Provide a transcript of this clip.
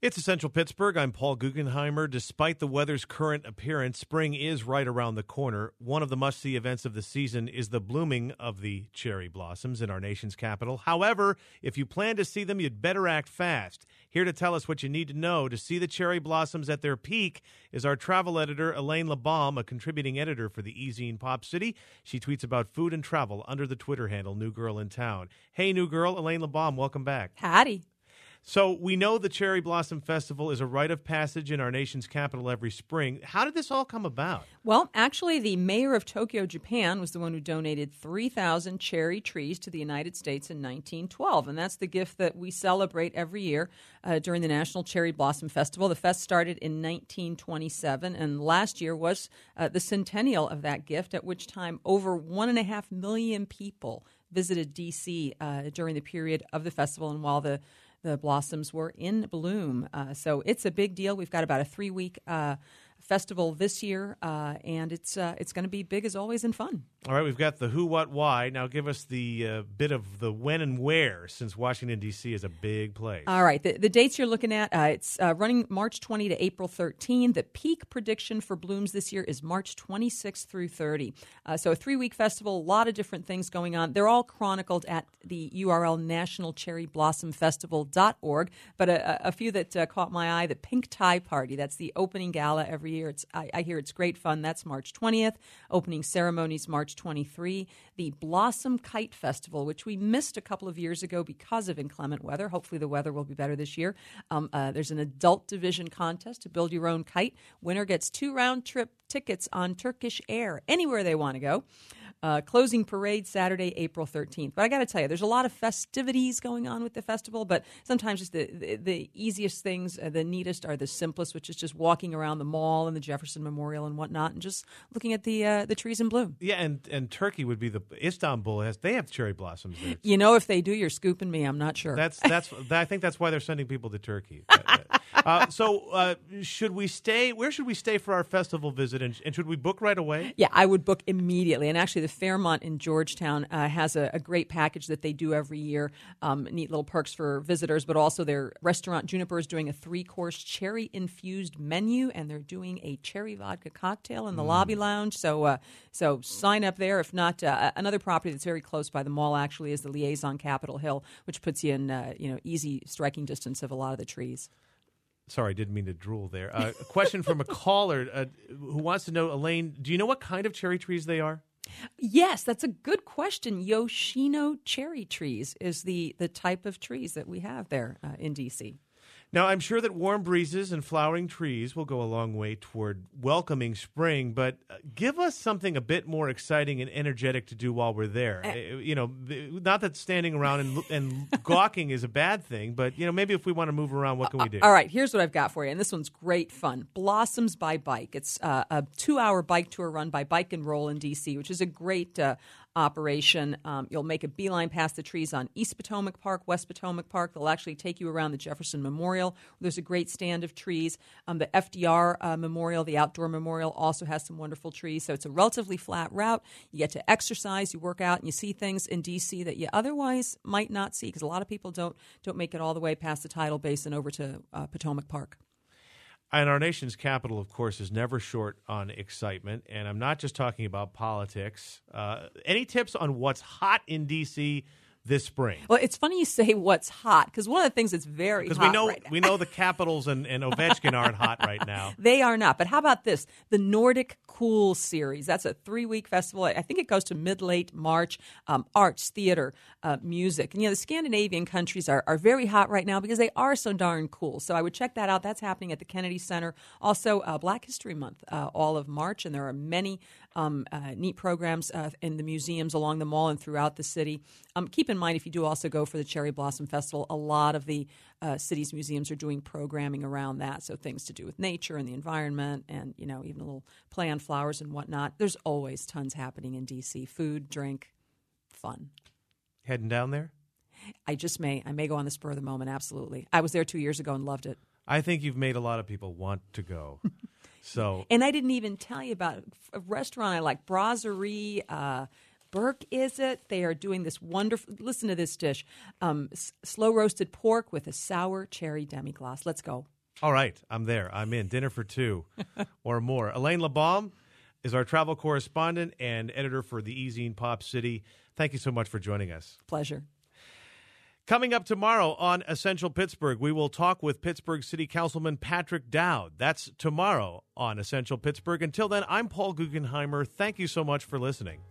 It's Essential Pittsburgh. I'm Paul Guggenheimer. Despite the weather's current appearance, spring is right around the corner. One of the must-see events of the season is the blooming of the cherry blossoms in our nation's capital. However, if you plan to see them, you'd better act fast. Here to tell us what you need to know to see the cherry blossoms at their peak is our travel editor, Elaine LeBaum, a contributing editor for the e-zine Pop City. She tweets about food and travel under the Twitter handle New Girl in Town. Hey, New Girl, Elaine LeBaum, welcome back. Howdy. So we know the Cherry Blossom Festival is a rite of passage in our nation's capital every spring. How did this all come about? Well, actually, the mayor of Tokyo, Japan, was the one who donated 3,000 cherry trees to the United States in 1912, and that's the gift that we celebrate every year during the National Cherry Blossom Festival. The fest started in 1927, and last year was the centennial of that gift, at which time over 1.5 million people visited D.C. During the period of the festival and while the blossoms were in bloom. So it's a big deal. We've got about a 3-week festival this year, and it's going to be big as always and fun. All right, we've got the who, what, why. Now give us the bit of the when and where, since Washington, D.C. is a big place. All right, the dates you're looking at, it's running March 20 to April 13. The peak prediction for blooms this year is March 26 through 30. So a 3-week festival, a lot of different things going on. They're all chronicled at the URL nationalcherryblossomfestival.org, but a few that caught my eye, the Pink Tie Party. That's the opening gala every year. I hear it's great fun. That's March 20th. Opening ceremonies March 23. The Blossom Kite Festival, which we missed a couple of years ago because of inclement weather. Hopefully the weather will be better this year. There's an adult division contest to build your own kite. Winner gets 2 round-trip tickets on Turkish Air, anywhere they want to go. Closing parade Saturday, April 13th. But I got to tell you, there's a lot of festivities going on with the festival, but sometimes just the easiest things, the neatest are the simplest, which is just walking around the mall and the Jefferson Memorial and whatnot and just looking at the trees in bloom. Yeah, and Turkey would be Istanbul they have cherry blossoms there. You know, if they do, you're scooping me. I'm not sure. I think that's why they're sending people to Turkey. So should we stay? Where should we stay for our festival visit? And should we book right away? Yeah, I would book immediately. And actually, the Fairmont in Georgetown has a great package that they do every year. Neat little perks for visitors, but also their restaurant Juniper is doing a 3-course cherry-infused menu, and they're doing a cherry vodka cocktail in the lobby lounge. So sign up there. If not, another property that's very close by the mall actually is the Liaison Capitol Hill, which puts you in easy striking distance of a lot of the trees. Sorry, I didn't mean to drool there. A question from a caller who wants to know, Elaine, do you know what kind of cherry trees they are? Yes, that's a good question. Yoshino cherry trees is the type of trees that we have there in D.C. Now, I'm sure that warm breezes and flowering trees will go a long way toward welcoming spring, but give us something a bit more exciting and energetic to do while we're there. Not that standing around and gawking is a bad thing, but maybe if we want to move around, what can we do? All right, here's what I've got for you, and this one's great fun. Blossoms by Bike. It's a 2-hour bike tour run by Bike and Roll in D.C., which is a great operation. You'll make a beeline past the trees on East Potomac Park, West Potomac Park. They'll actually take you around the Jefferson Memorial. There's a great stand of trees. The FDR Memorial, the outdoor memorial, also has some wonderful trees. So it's a relatively flat route. You get to exercise, you work out, and you see things in D.C. that you otherwise might not see because a lot of people don't make it all the way past the tidal basin over to Potomac Park. And our nation's capital, of course, is never short on excitement. And I'm not just talking about politics. Any tips on what's hot in D.C. this spring? Well, it's funny you say what's hot, because one of the things that's very hot right now. We know the Capitals and Ovechkin aren't hot right now. They are not. But how about this? The Nordic Cool Series. That's a 3-week festival. I think it goes to mid-late March. Arts, theater, music. And, the Scandinavian countries are very hot right now because they are so darn cool. So I would check that out. That's happening at the Kennedy Center. Also, Black History Month, all of March. And there are many neat programs in the museums along the mall and throughout the city. Keep in mind, if you do also go for the Cherry Blossom Festival, a lot of the city's museums are doing programming around that, so things to do with nature and the environment and, even a little play on flowers and whatnot. There's always tons happening in D.C. Food, drink, fun. Heading down there? I may go on the spur of the moment, absolutely. I was there 2 years ago and loved it. I think you've made a lot of people want to go. And I didn't even tell you about a restaurant I like, Brasserie Burke, is it? They are doing this wonderful, listen to this dish, slow roasted pork with a sour cherry demi-glace. Let's go. All right, I'm there. I'm in. Dinner for two or more. Elaine LeBaum is our travel correspondent and editor for the e-zine Pop City. Thank you so much for joining us. Pleasure. Coming up tomorrow on Essential Pittsburgh, we will talk with Pittsburgh City Councilman Patrick Dowd. That's tomorrow on Essential Pittsburgh. Until then, I'm Paul Guggenheimer. Thank you so much for listening.